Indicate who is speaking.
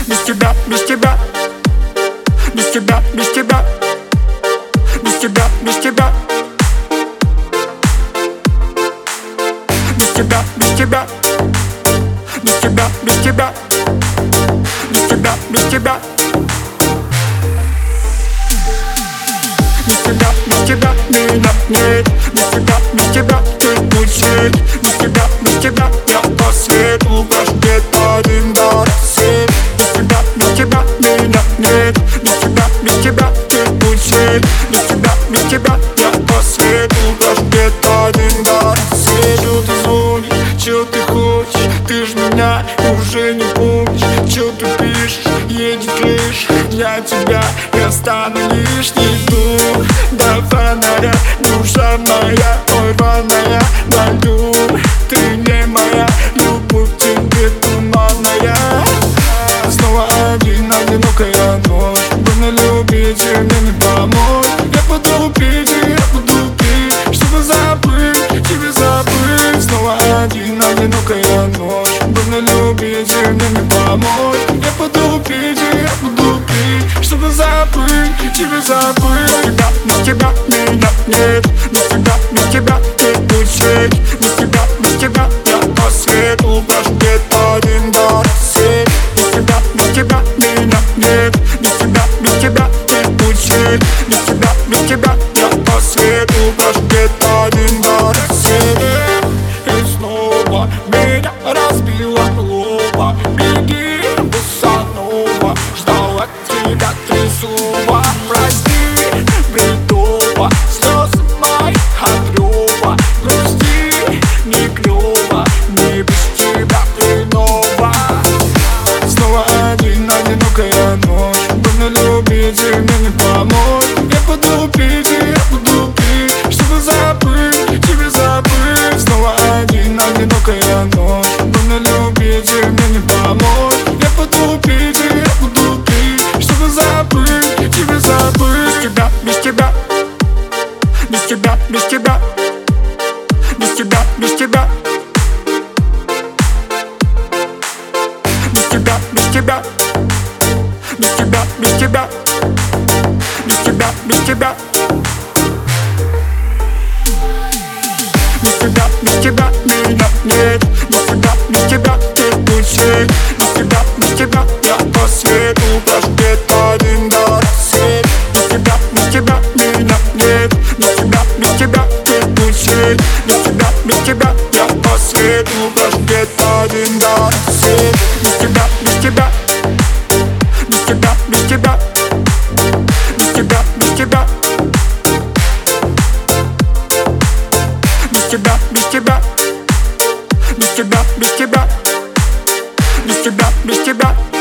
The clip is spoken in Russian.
Speaker 1: Без тебя, без тебя, без тебя, без тебя, без тебя, без тебя, без тебя, без тебя, без тебя, без тебя, без тебя, без тебя, без тебя, без тебя меня нет, без тебя, без тебя ты мучить, без тебя, без тебя я по свету каждый один до рассвет. Без тебя, без тебя меня нет, без тебя, без тебя ты мучить, без тебя, без тебя я по свету каждый один до рассвет. Чё ты звонишь, чё ты хочешь, ты ж меня уже не помнишь. Чё ты пишешь, едет лишь для тебя, я стану лишний дух до фонаря. Душа моя, ой, рваная на льду, ты не моя, любовь тебе туманная. Снова одинокая ночь, больно любить и мне не помочь. Я буду пить, чтобы забыть, тебе забыть. Снова одинокая ночь, больно любить и мне не помочь. Я буду пить, чтобы забыть, тебе забыть. Без тебя меня нет, без тебя, без тебя ты мучить, без тебя, без тебя я по свету каждый один до рассвет. Без тебя, без тебя меня нет, без тебя, без тебя ты мучить, без тебя, без тебя я по свету каждый один до рассвет. И снова меня разбила глупо, беги, босанова, ждал от тебя трясува. Прости, бредово, слезы мои от рёва, грусти не клёво, не без тебя хреново. Снова одинокая ночь, больно любить и мне не помочь. Я буду пить, чтобы забыть, тебе забыть. Снова одинокая ночь, больно любить и мне не помочь. Я буду пить, чтобы забыть, тебе забыть. Без тебя, без тебя, без тебя, без тебя, без тебя, без тебя, без тебя, без тебя, без тебя, без тебя, без тебя, без тебя, без тебя меня нет, без тебя, без тебя ты мучить, без тебя, без тебя я по свету каждый один до рассвет. Без тебя, без тебя меня нет, без тебя, без тебя ты мучить, без тебя, без тебя я по свету каждый один до рассвет. Без тебя, без тебя, без тебя, без тебя, без тебя, без тебя, без тебя, без тебя, без тебя, без тебя, без тебя, без тебя.